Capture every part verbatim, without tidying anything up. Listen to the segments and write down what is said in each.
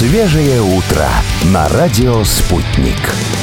Свежее утро на радио «Спутник».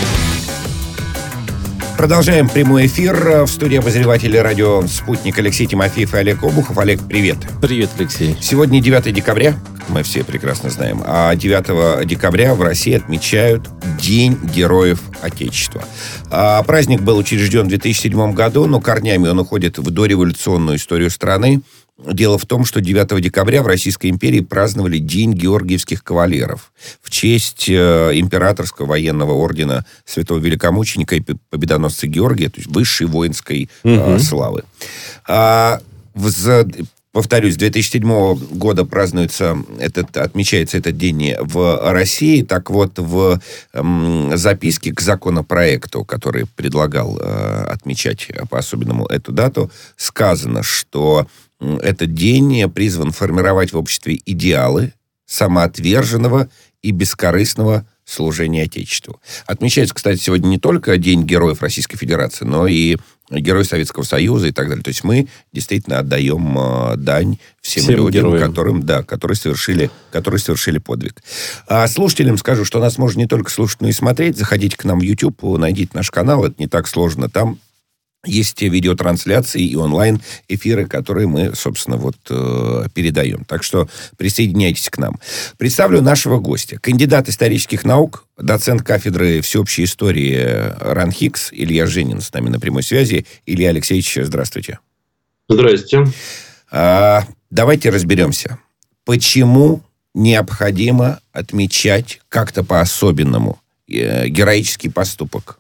Продолжаем прямой эфир. В студии обозреватели радио «Спутник» Алексей Тимофеев и Олег Обухов. Олег, привет. Привет, Алексей. Сегодня девятое декабря, мы все прекрасно знаем, а девятого декабря в России отмечают День Героев Отечества. А праздник был учрежден в две тысячи седьмом году, но корнями он уходит в дореволюционную историю страны. Дело в том, что девятого декабря в Российской империи праздновали День Георгиевских кавалеров в честь э, императорского военного ордена святого великомученика и победоносца Георгия, то есть высшей воинской э, угу. славы. А, в, повторюсь, с две тысячи седьмого года празднуется этот, отмечается этот день в России. Так вот, в э, записке к законопроекту, который предлагал э, отмечать по-особенному эту дату, сказано, что этот день призван формировать в обществе идеалы самоотверженного и бескорыстного служения Отечеству. Отмечается, кстати, сегодня не только День Героев Российской Федерации, но и Герой Советского Союза и так далее. То есть мы действительно отдаем э, дань всем, всем людям, героям. которым, да, которые, совершили, которые совершили подвиг. А слушателям скажу, что нас можно не только слушать, но и смотреть. Заходите к нам в YouTube, найдите наш канал, это не так сложно. Там есть видеотрансляции и онлайн-эфиры, которые мы, собственно, вот э, передаем. Так что присоединяйтесь к нам. Представлю нашего гостя. Кандидат исторических наук, доцент кафедры всеобщей истории РАН-ХИКС Илья Женин с нами на прямой связи. Илья Алексеевич, здравствуйте. Здравствуйте. А, давайте разберемся. Почему необходимо отмечать как-то по-особенному э, героический поступок?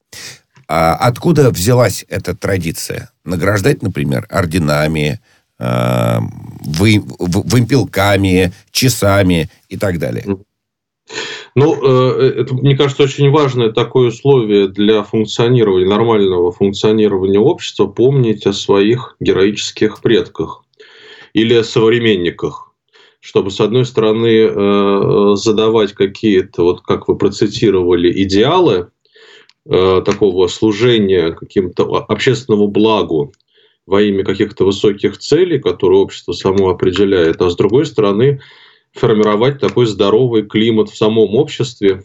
А откуда взялась эта традиция? Награждать, например, орденами, э, вы, вымпелками, часами и так далее. Ну, это, мне кажется, очень важное такое условие для функционирования, нормального функционирования общества, помнить о своих героических предках или о современниках. Чтобы, с одной стороны, задавать какие-то, вот как вы процитировали, идеалы, такого служения каким-то общественному благу во имя каких-то высоких целей, которые общество само определяет, а с другой стороны формировать такой здоровый климат в самом обществе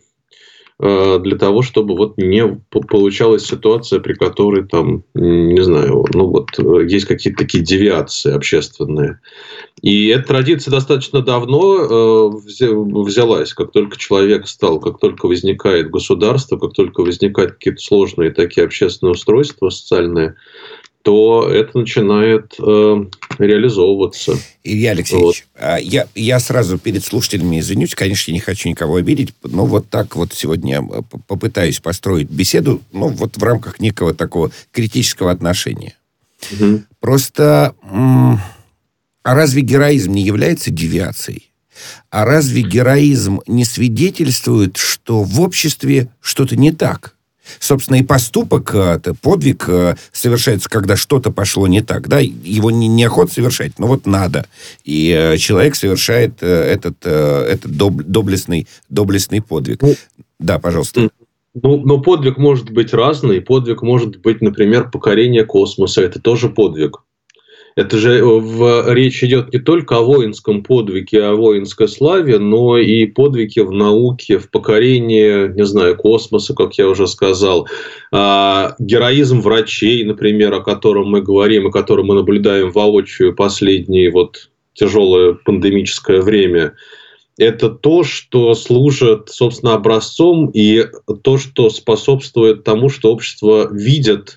для того, чтобы вот не получалась ситуация, при которой там, не знаю, ну вот есть какие-то такие девиации общественные. И эта традиция достаточно давно взялась, как только человек стал, как только возникает государство, как только возникают какие-то сложные такие общественные устройства социальные, то это начинает э, реализовываться. Илья Алексеевич, вот. я, я сразу перед слушателями извинюсь, конечно, я не хочу никого обидеть, но вот так вот сегодня попытаюсь построить беседу, ну, вот в рамках некого такого критического отношения. Угу. Просто, м- а разве героизм не является девиацией? А разве героизм не свидетельствует, что в обществе что-то не так? Собственно, и поступок, подвиг совершается, когда что-то пошло не так. Да? Его не, неохота совершать, но вот надо. И человек совершает этот, этот доб, доблестный, доблестный подвиг. Ну, да, пожалуйста. Ну, но подвиг может быть разный. Подвиг может быть, например, покорение космоса. Это тоже подвиг. Это же в, речь идет не только о воинском подвиге, о воинской славе, но и подвиге в науке, в покорении, не знаю, космоса, как я уже сказал. А, героизм врачей, например, о котором мы говорим, о котором мы наблюдаем воочию последнее вот тяжелое пандемическое время. Это то, что служит, собственно, образцом, и то, что способствует тому, что общество видит,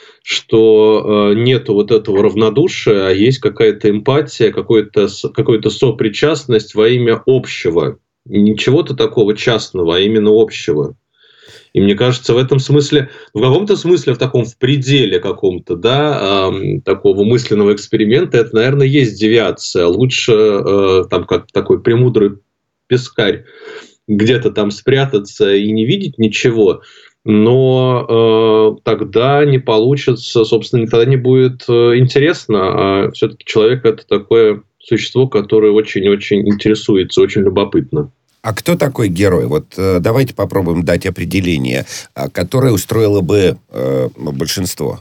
что э, нету вот этого равнодушия, а есть какая-то эмпатия, какая-то, какая-то сопричастность во имя общего. Не чего-то такого частного, а именно общего. И мне кажется, в этом смысле, в каком-то смысле, в таком в пределе каком-то, да, э, такого мысленного эксперимента, это, наверное, есть девиация. Лучше э, там как такой премудрый пескарь где-то там спрятаться и не видеть ничего, но э, тогда не получится, собственно, тогда не будет э, интересно. А все-таки человек – это такое существо, которое очень-очень интересуется, очень любопытно. А кто такой герой? Вот э, давайте попробуем дать определение, э, которое устроило бы э, большинство.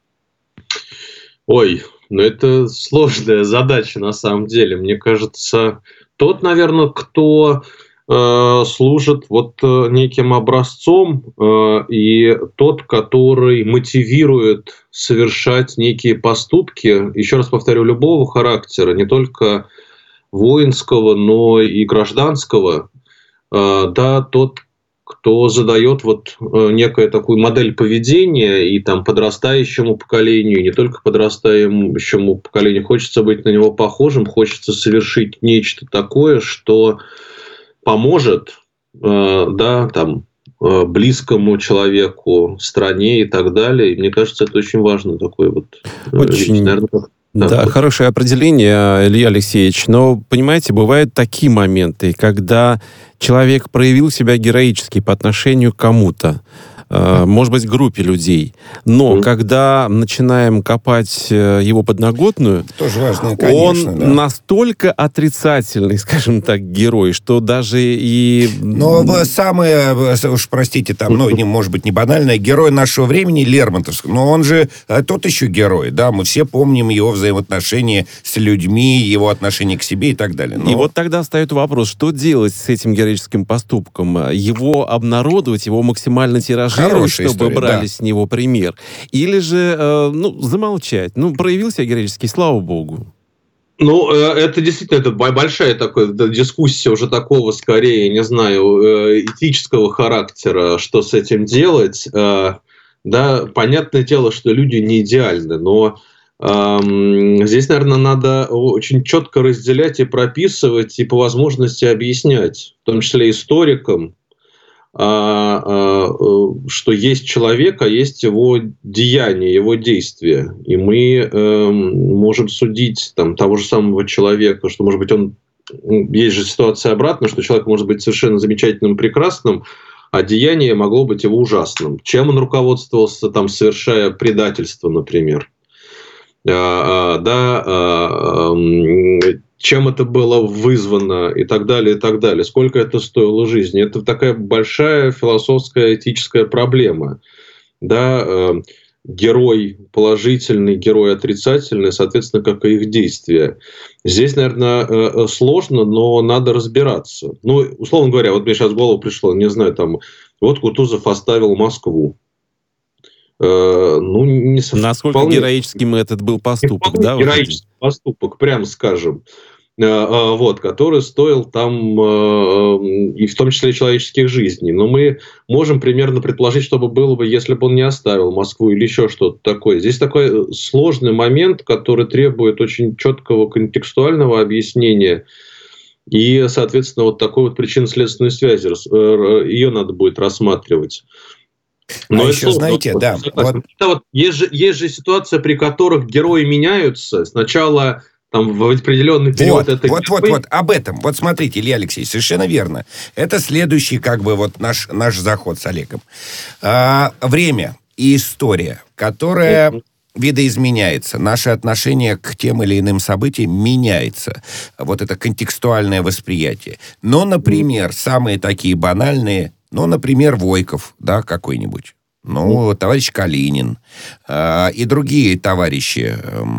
Ой, ну это сложная задача на самом деле. Мне кажется, тот, наверное, кто э, служит вот э, неким образцом, э, и тот, который мотивирует совершать некие поступки, еще раз повторю, любого характера, не только воинского, но и гражданского, э, да, тот, кто задает вот э, некую такую модель поведения и там подрастающему поколению, и не только подрастающему поколению, хочется быть на него похожим, хочется совершить нечто такое, что поможет, э, да, там, э, близкому человеку, стране и так далее. И мне кажется, это очень важно такое вот. Очень... Вещь, наверное, Да, да, хорошее определение, Илья Алексеевич. Но, понимаете, бывают такие моменты, когда человек проявил себя героически по отношению к кому-то, э, может быть, к группе людей. Но mm. когда начинаем копать его подноготную, тоже важно, конечно, он да. настолько отрицательный, скажем так, герой, что даже и... Но самое, уж простите, там, ну, не, может быть, не банальное, герой нашего времени Лермонтов, но он же тот еще герой, да, мы все помним его взаимоотношения с людьми, его отношение к себе и так далее. Но... И вот тогда встает вопрос, что делать с этим героическим поступком? Его обнародовать, его максимально тиражировать, Хорошая чтобы история, брали да. с него пример? Или же, э, ну, замолчать? Ну, проявился героический, слава богу. Ну, это действительно это большая такая дискуссия уже такого, скорее, не знаю, этического характера, что с этим делать. Да, понятное дело, что люди не идеальны, но эм, здесь, наверное, надо очень четко разделять и прописывать, и по возможности объяснять, в том числе историкам, а, а, что есть человек, а есть его деяния, его действия. И мы э, можем судить там, того же самого человека, что, может быть, он... Есть же ситуация обратная, что человек может быть совершенно замечательным, прекрасным, а деяние могло быть его ужасным. Чем он руководствовался, там, совершая предательство, например. А, а, да, а, а, чем это было вызвано и так далее, и так далее. Сколько это стоило жизни. Это такая большая философская, этическая проблема. Да, э, герой положительный, герой отрицательный, соответственно, как и их действия. Здесь, наверное, э, сложно, но надо разбираться. Ну, условно говоря, вот мне сейчас в голову пришло, не знаю, там, вот Кутузов оставил Москву. Э, ну, не Насколько вполне... героическим этот был поступок, да? Героический вот поступок, прямо скажем. Вот, который стоил там и в том числе человеческих жизней. Но мы можем примерно предположить, что бы было бы, если бы он не оставил Москву или еще что-то такое. Здесь такой сложный момент, который требует очень четкого контекстуального объяснения и, соответственно, вот такой вот причинно-следственной связи. Ее надо будет рассматривать. Но а еще, сложно. Знаете, вот, да. Вот. Вот, есть, же, есть же ситуация, при которых герои меняются. Сначала... Там в определенный период вот, это... Вот, вот, вот, об этом. Вот смотрите, Илья Алексеевич, совершенно верно. Это следующий, как бы, вот наш, наш заход с Олегом. А, время и история, которая mm-hmm. видоизменяется. Наше отношение к тем или иным событиям меняется. Вот это контекстуальное восприятие. Но, например, mm-hmm. самые такие банальные, ну, например, Войков, да, какой-нибудь. Ну, mm-hmm. товарищ Калинин э, и другие товарищи,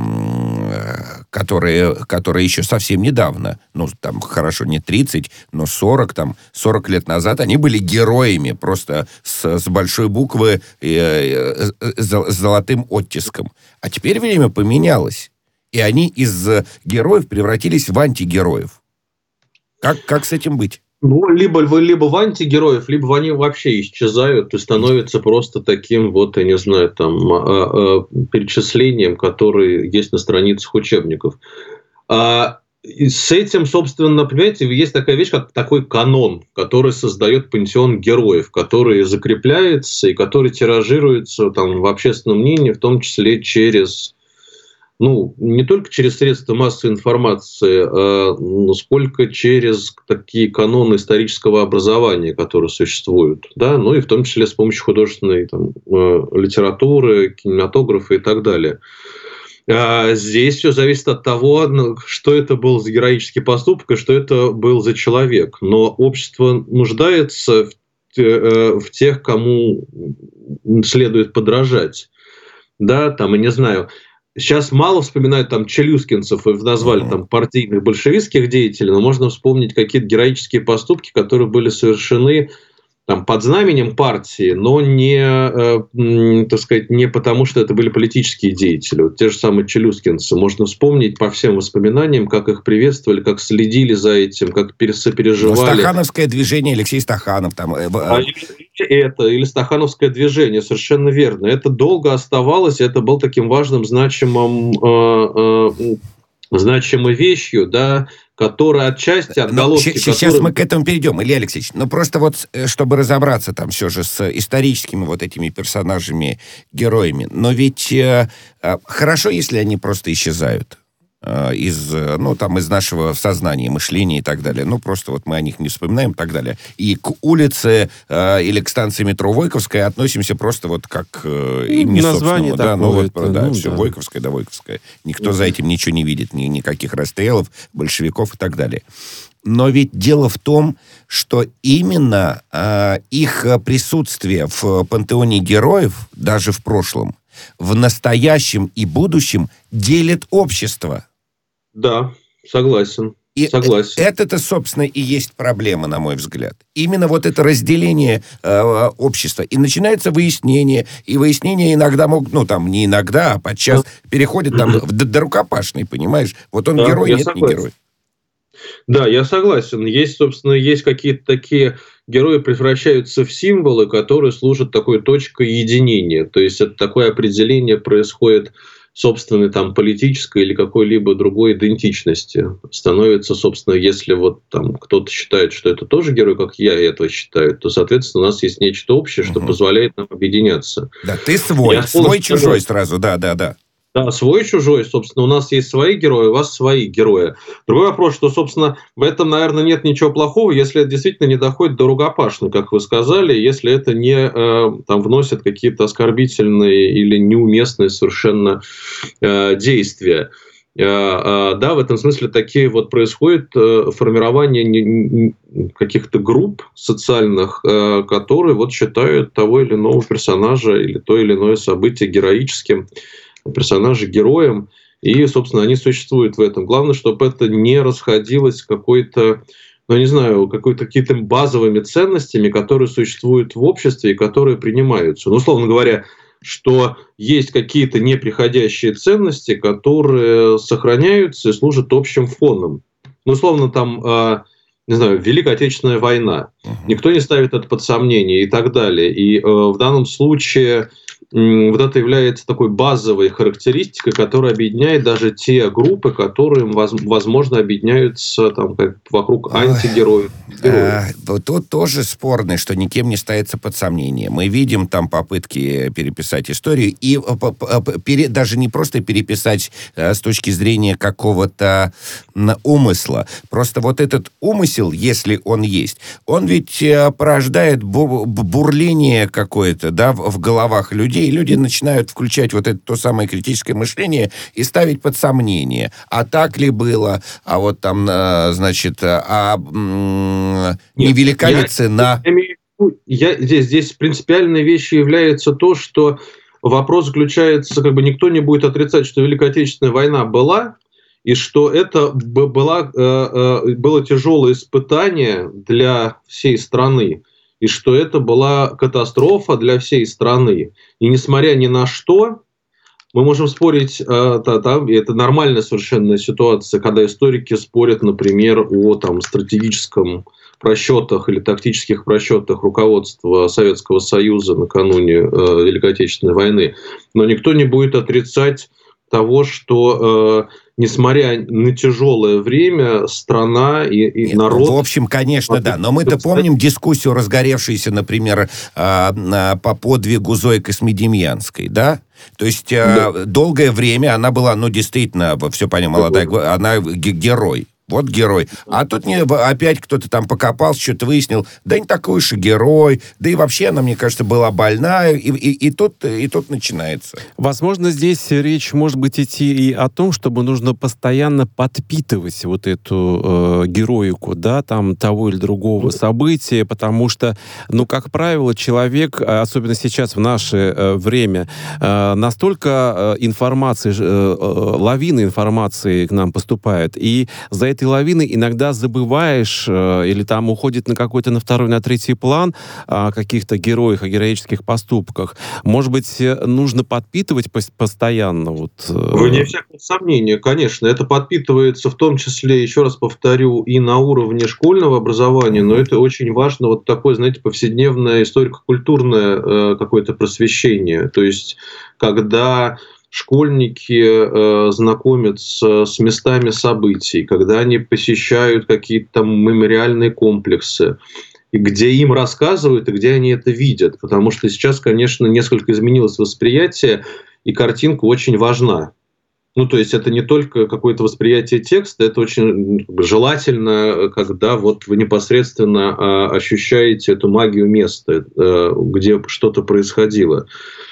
э, которые, которые еще совсем недавно, ну, там, хорошо, не тридцать, но сорок, там, сорок лет назад, они были героями, просто с, с большой буквы, э, э, с, с золотым оттиском. А теперь время поменялось, и они из героев превратились в антигероев. Как, как с этим быть? Ну, либо, либо в антигероев, либо они вообще исчезают и становятся просто таким вот, я не знаю, там, перечислением, которые есть на страницах учебников. А с этим, собственно, понимаете, есть такая вещь, как такой канон, который создает пантеон героев, который закрепляется и который тиражируется там, в общественном мнении, в том числе через... Ну, не только через средства массовой информации, а сколько через такие каноны исторического образования, которые существуют, да, ну и в том числе с помощью художественной там, литературы, кинематографа и так далее. А здесь все зависит от того, что это был за героический поступок и что это был за человек. Но общество нуждается в, в тех, кому следует подражать. Да, там, я не знаю... сейчас мало вспоминают там челюскинцев и назвали uh-huh. там партийных большевистских деятелей, но можно вспомнить какие-то героические поступки, которые были совершены там, под знаменем партии, но не, э, так сказать, не потому, что это были политические деятели. Вот те же самые челюскинцы. Можно вспомнить по всем воспоминаниям, как их приветствовали, как следили за этим, как сопереживали. Стахановское движение, Алексей Стаханов. Там, э, а это, или Стахановское движение, совершенно верно. Это долго оставалось, это был таким важным, значимым, э, э, значимой вещью, да, которая отчасти отголоски... Сейчас которые... мы к этому перейдем, Илья Алексеевич. Ну, просто вот, чтобы разобраться там все же с историческими вот этими персонажами, героями. Но ведь э, хорошо, если они просто исчезают э, из, ну, там, из нашего сознания, мышления и так далее. Ну, просто вот мы о них не вспоминаем и так далее. И к улице э, или к станции метро Войковская относимся просто вот как э, имени собственному. Да, ну, вот, да, ну, все, да. Войковская, да, Войковская. Никто mm-hmm. за этим ничего не видит, ни, никаких расстрелов, большевиков и так далее. Но ведь дело в том, что именно э, их присутствие в пантеоне героев, даже в прошлом, в настоящем и будущем делит общество. Да, согласен. И согласен. Это-то, собственно, и есть проблема, на мой взгляд. Именно вот это разделение э, общества. И начинается выяснение. И выяснения иногда могут, ну, там, не иногда, а подчас да. переходят там в, до, до рукопашной, понимаешь? Вот он да, герой, нет, согласен. Не герой. Да, я согласен. Есть, собственно, есть какие-то такие герои, превращаются в символы, которые служат такой точкой единения. То есть, это такое определение происходит собственной там политической или какой-либо другой идентичности. Становится, собственно, если вот там кто-то считает, что это тоже герой, как я этого считаю, то, соответственно, у нас есть нечто общее, что угу. позволяет нам объединяться. Да, ты свой, я свой-чужой сразу, да-да-да. Да, свой-чужой, собственно, у нас есть свои герои, у вас свои герои. Другой вопрос, что, собственно, в этом, наверное, нет ничего плохого, если это действительно не доходит до рукопашной, как вы сказали, если это не э, там, вносит какие-то оскорбительные или неуместные совершенно э, действия. Э, э, да, в этом смысле такие вот происходит э, формирование не, не, каких-то групп социальных, э, которые вот считают того или иного персонажа или то или иное событие героическим, персонажи героем, и, собственно, они существуют в этом. Главное, чтобы это не расходилось с какой-то, ну, не знаю, какой-то какими-то базовыми ценностями, которые существуют в обществе и которые принимаются. Ну, условно говоря, что есть какие-то неприходящие ценности, которые сохраняются и служат общим фоном. Ну, условно, там, э, не знаю, Великая Отечественная война. Никто не ставит это под сомнение и так далее. И э, в данном случае вот это является такой базовой характеристикой, которая объединяет даже те группы, которые, возможно, объединяются там, вокруг антигероев. А, тут тоже спорно, что никем не ставится под сомнение. Мы видим там попытки переписать историю, и пере, даже не просто переписать а, с точки зрения какого-то умысла. Просто вот этот умысел, если он есть, он ведь а, порождает бу- бурление какое-то, да, в, в головах людей. И люди начинают включать вот это то самое критическое мышление и ставить под сомнение. А так ли было? А вот там, значит, а невелика ли цена? Я, я, здесь, здесь принципиальной вещью является то, что вопрос заключается, как бы никто не будет отрицать, что Великая Отечественная война была, и что это было, было тяжелое испытание для всей страны. И что это была катастрофа для всей страны. И несмотря ни на что, мы можем спорить, это нормальная совершенно ситуация, когда историки спорят, например, о там, стратегическом просчетах или тактических просчетах руководства Советского Союза накануне Великой Отечественной войны. Но никто не будет отрицать того, что, э, несмотря на тяжелое время, страна и, и Нет, народ... В общем, конечно, да. Но мы-то помним дискуссию, разгоревшуюся, например, э, по подвигу Зои Космодемьянской, да? То есть э, да. долгое время она была, ну, действительно, все понятно, молодая, она герой. Вот герой. А тут не, опять кто-то там покопался, что-то выяснил. Да не такой уж и герой. Да и вообще она, мне кажется, была больная. И, и, и, тут, и тут начинается. Возможно, здесь речь может быть идти и о том, чтобы нужно постоянно подпитывать вот эту э, героику, да, там, того или другого события, потому что, ну, как правило, человек, особенно сейчас в наше э, время, э, настолько э, информации, э, э, лавина информации к нам поступает, и за этой лавиной иногда забываешь э, или там уходит на какой-то, на второй, на третий план о каких-то героях, о героических поступках. Может быть, нужно подпитывать пос- постоянно? Вот, э... Вне всякого сомнения, конечно. Это подпитывается в том числе, еще раз повторю, и на уровне школьного образования, но это очень важно, вот такое, знаете, повседневное историко-культурное э, какое-то просвещение. То есть, когда школьники э, знакомятся с местами событий, когда они посещают какие-то там мемориальные комплексы, и где им рассказывают, и где они это видят. Потому что сейчас, конечно, несколько изменилось восприятие, и картинка очень важна. Ну, то есть, это не только какое-то восприятие текста, это очень желательно, когда вот вы непосредственно э, ощущаете эту магию места, э, где что-то происходило.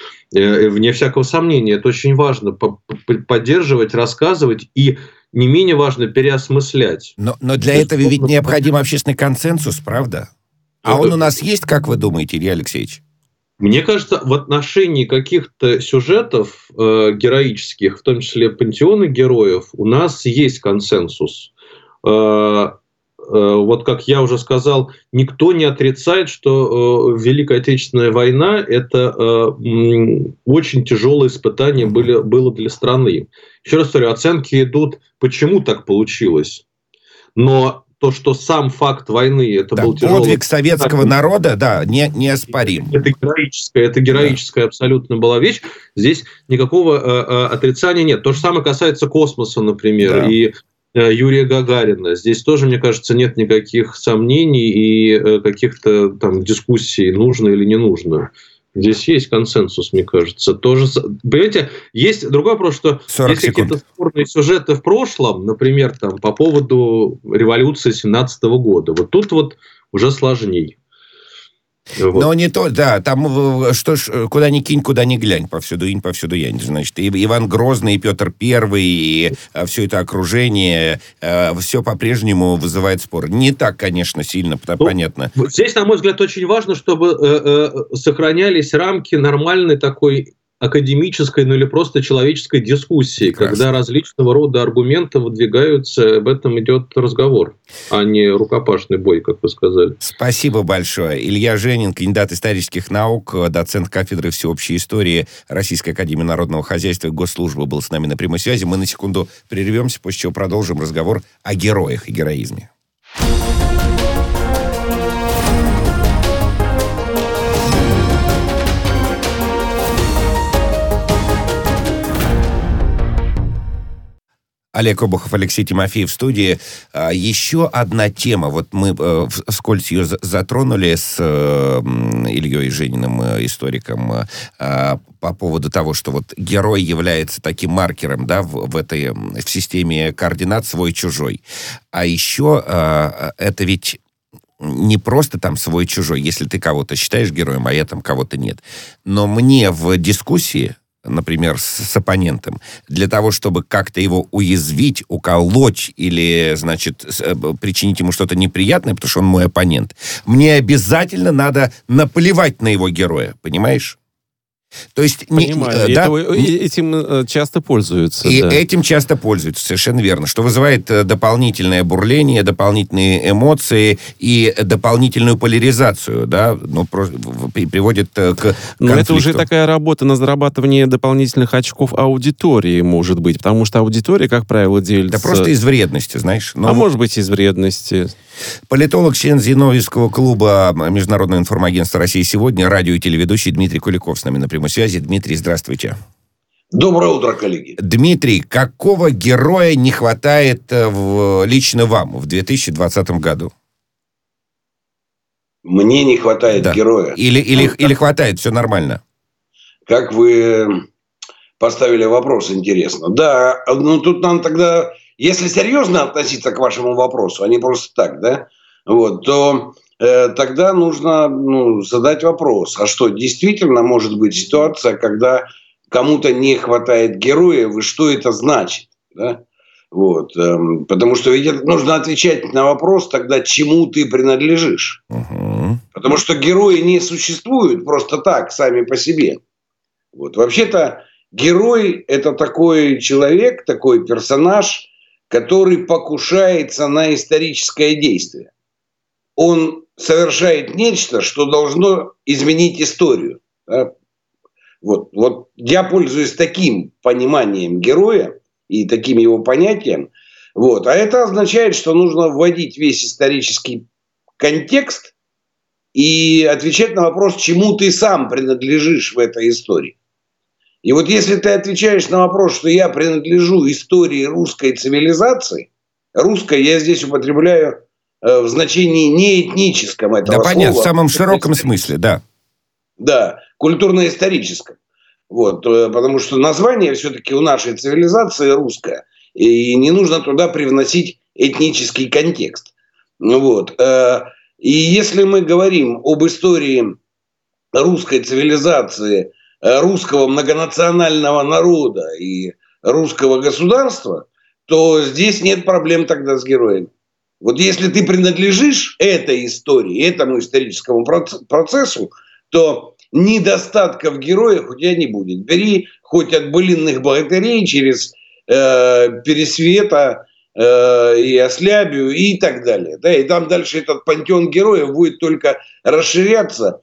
Вне всякого сомнения, это очень важно поддерживать, рассказывать и, не менее важно, переосмыслять. Но, но для этого ведь необходим общественный консенсус, правда? А он у нас есть, как вы думаете, Илья Алексеевич? Мне кажется, в отношении каких-то сюжетов э, героических, в том числе пантеона героев, у нас есть консенсус. Э, Вот как я уже сказал, никто не отрицает, что э, Великая Отечественная война – это э, очень тяжелое испытание были, было для страны. Еще раз говорю, оценки идут, почему так получилось. Но то, что сам факт войны – это да, был тяжелый... подвиг советского народа, да, не, неоспорим. Это героическая, это героическая да. абсолютно была вещь. Здесь никакого э, отрицания нет. То же самое касается космоса, например, да. и Юрия Гагарина. Здесь тоже, мне кажется, нет никаких сомнений и каких-то там дискуссий, нужно или не нужно. Здесь есть консенсус, мне кажется. Тоже, понимаете, есть другой вопрос, что есть какие-то спорные сюжеты в прошлом, например, там, по поводу революции семнадцатого года. Вот тут вот уже сложней. Вот. Но не то, да, там что ж, куда ни кинь, куда ни глянь, повсюду инь, повсюду янь. Значит, и Иван Грозный, и Петр Первый, и все это окружение, все по-прежнему вызывает спор. Не так, конечно, сильно, ну, понятно. Здесь, на мой взгляд, очень важно, чтобы э, э, сохранялись рамки нормальной такой академической, ну или просто человеческой дискуссии, прекрасно. Когда различного рода аргументы выдвигаются, об этом идет разговор, а не рукопашный бой, как вы сказали. Спасибо большое. Илья Женин, кандидат исторических наук, доцент кафедры всеобщей истории Российской академии народного хозяйства и госслужбы, был с нами на прямой связи. Мы на секунду прервемся, после чего продолжим разговор о героях и героизме. Олег Обухов, Алексей Тимофеев в студии. Еще одна тема. Вот мы вскользь ее затронули с Ильей Жениным, историком, по поводу того, что вот герой является таким маркером, да, в, в этой в системе координат свой-чужой. А еще это ведь не просто там свой-чужой, если ты кого-то считаешь героем, а я там кого-то нет. Но мне в дискуссии, например, с, с оппонентом, для того, чтобы как-то его уязвить, уколоть или, значит, с, причинить ему что-то неприятное, потому что он мой оппонент, мне обязательно надо наплевать на его героя, понимаешь? То есть, понимаю, не, да, это, этим часто пользуются. И да. этим часто пользуются, совершенно верно, что вызывает дополнительное бурление, дополнительные эмоции и дополнительную поляризацию, да, ну, приводит к конфликту. Но это уже такая работа на зарабатывание дополнительных очков аудитории, может быть, потому что аудитория, как правило, делится... Да просто из вредности, знаешь. Но... А может быть, из вредности. Политолог, член Зиновьевского клуба Международного информагентства России сегодня, радио и телеведущий Дмитрий Куликов с нами на прямой связи. Дмитрий, здравствуйте. Доброе утро, коллеги. Дмитрий, какого героя не хватает в, лично вам в две тысячи двадцатом году? Мне не хватает да. героя. Или, или, ну, или хватает, все нормально? Как вы поставили вопрос, интересно. Да, ну тут нам тогда если серьезно относиться к вашему вопросу, а не просто так, да, вот, то э, тогда нужно ну, задать вопрос, а что, действительно может быть ситуация, когда кому-то не хватает героев, и что это значит, да? Вот, эм, потому что ведь это нужно отвечать на вопрос тогда, чему ты принадлежишь. Угу. Потому что герои не существуют просто так, сами по себе. Вот. Вообще-то герой – это такой человек, такой персонаж, который покушается на историческое действие. Он совершает нечто, что должно изменить историю. Да? Вот. Вот я пользуюсь таким пониманием героя и таким его понятием. Вот. А это означает, что нужно вводить весь исторический контекст и отвечать на вопрос, чему ты сам принадлежишь в этой истории. И вот если ты отвечаешь на вопрос, что я принадлежу истории русской цивилизации, русской я здесь употребляю э, в значении не этническом этого слова. Да, понятно, в самом широком смысле, да. Да, культурно-историческом. Вот, потому что название все-таки у нашей цивилизации русское. И не нужно туда привносить этнический контекст. Вот. И если мы говорим об истории русской цивилизации, русского многонационального народа и русского государства, то здесь нет проблем тогда с героями. Вот если ты принадлежишь этой истории, этому историческому процессу, то недостатка в героях у тебя не будет. Бери хоть от былинных богатырей через э, Пересвета э, и Ослябию и так далее. Да? И там дальше этот пантеон героев будет только расширяться.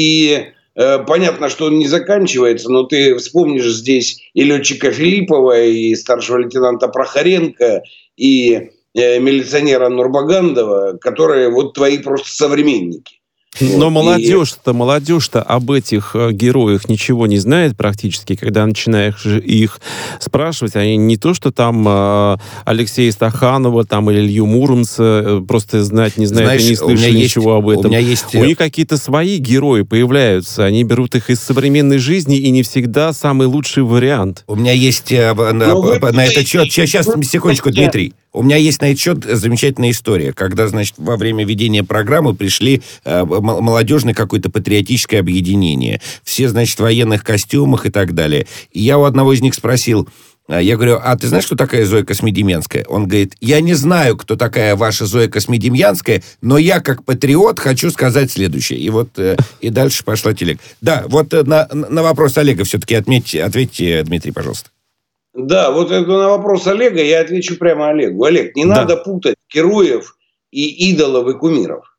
И э, понятно, что он не заканчивается, но ты вспомнишь здесь и летчика Филиппова, и старшего лейтенанта Прохоренко, и э, милиционера Нурбагандова, которые вот твои просто современники. Но вот, молодежь-то, и... молодежь-то об этих э, героях ничего не знает практически, когда начинаешь их спрашивать. Они не то, что там э, Алексея Стаханова там, или Илью Муромца э, просто знать не знают. Знаешь, и не слышали ничего есть, об этом. У, меня есть... у них какие-то свои герои появляются. Они берут их из современной жизни, и не всегда самый лучший вариант. У меня есть э, на, на, на этот счет... Сейчас, секундочку, Дмитрий. У меня есть на этот счет замечательная история, когда, значит, во время ведения программы пришли э, молодежное какое-то патриотическое объединение. Все, значит, в военных костюмах и так далее. И я у одного из них спросил, я говорю, а ты знаешь, кто такая Зоя Космодемьянская? Он говорит, я не знаю, кто такая ваша Зоя Космодемьянская, но я, как патриот, хочу сказать следующее. И вот э, и дальше пошла телега. Да, вот э, на, на вопрос Олега все-таки отметьте, ответьте, Дмитрий, пожалуйста. Да, вот это на вопрос Олега я отвечу прямо Олегу. Олег, не да. надо путать героев и идолов и кумиров.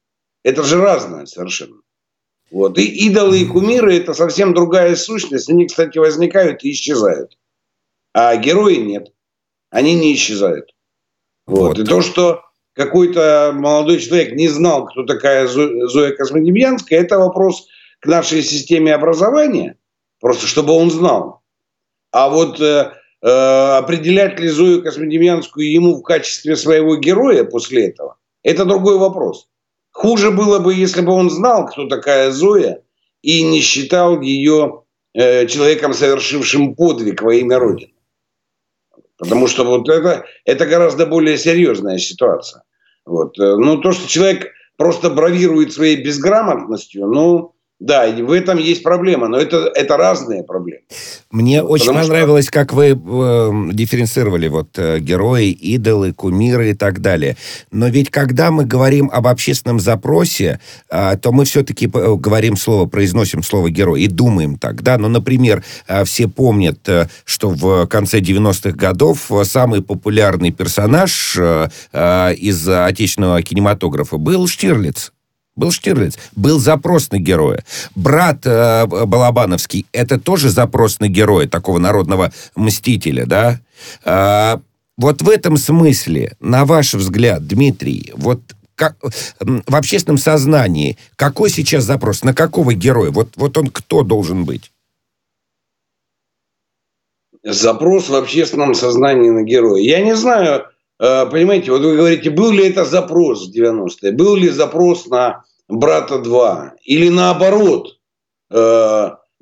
Это же разное совершенно. Вот. И идолы и кумиры – это совсем другая сущность. Они, кстати, возникают и исчезают. А герои нет. Они не исчезают. Вот. Вот. И то, что какой-то молодой человек не знал, кто такая Зо- Зоя Космодемьянская, это вопрос к нашей системе образования. Просто чтобы он знал. А вот э, э, определять ли Зою Космодемьянскую ему в качестве своего героя после этого, это другой вопрос. Хуже было бы, если бы он знал, кто такая Зоя, и не считал ее э, человеком, совершившим подвиг во имя Родины. Потому что вот это, это гораздо более серьезная ситуация. Вот. Ну, то, что человек просто бравирует своей безграмотностью, ну... Да, и в этом есть проблема, но это, это разные проблемы. Мне вот, очень понравилось, что... как вы э, дифференцировали вот э, герои, идолы, кумиры и так далее. Но ведь когда мы говорим об общественном запросе, э, то мы все-таки говорим слово, произносим слово герой и думаем так, да. Ну, например, э, все помнят, э, что в конце девяностых годов самый популярный персонаж э, э, из отечественного кинематографа был Штирлиц. Был Штирлиц, был запрос на героя. Брат э, Балабановский, это тоже запрос на героя, такого народного мстителя, да? Э, вот в этом смысле, на ваш взгляд, Дмитрий, вот как, в общественном сознании, какой сейчас запрос, на какого героя? Вот, вот он кто должен быть? Запрос в общественном сознании на героя. Я не знаю... Понимаете, вот вы говорите, был ли это запрос в девяностые, был ли запрос на «Брата два», или наоборот,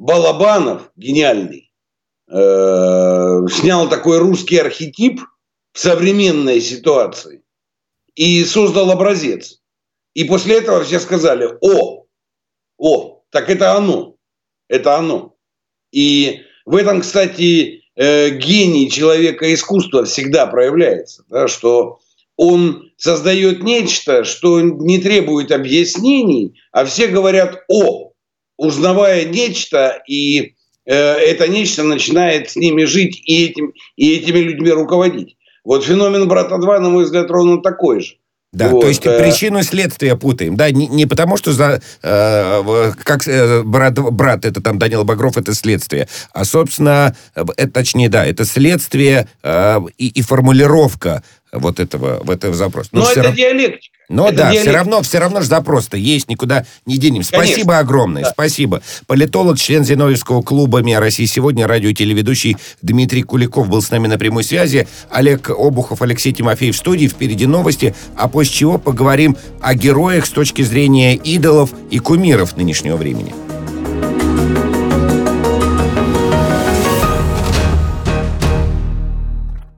Балабанов, гениальный, снял такой русский архетип в современной ситуации и создал образец. И после этого все сказали: о, о, так это оно, это оно. И в этом, кстати, э, гений человека искусства всегда проявляется, да, что он создает нечто, что не требует объяснений, а все говорят «о», узнавая нечто, и э, это нечто начинает с ними жить и, этим, и этими людьми руководить. Вот феномен «Брата-два», на мой взгляд, ровно такой же. Да, вот, то есть э... причину и следствие путаем. Да, не, не потому, что за, э, как э, брат, брат, это там Данила Багров, это следствие, а, собственно, это, точнее, да, это следствие э, и, и формулировка вот этого, в этого запроса. Но, Но это рав... диалектика. Но это да, диалектика. все равно, все равно же запрос-то есть, никуда не денемся. Конечно. Спасибо огромное, да. Спасибо. Политолог, член Зиновьевского клуба МИА России сегодня, радио и телеведущий Дмитрий Куликов был с нами на прямой связи. Олег Обухов, Алексей Тимофеев в студии. Впереди новости, а после чего поговорим о героях с точки зрения идолов и кумиров нынешнего времени.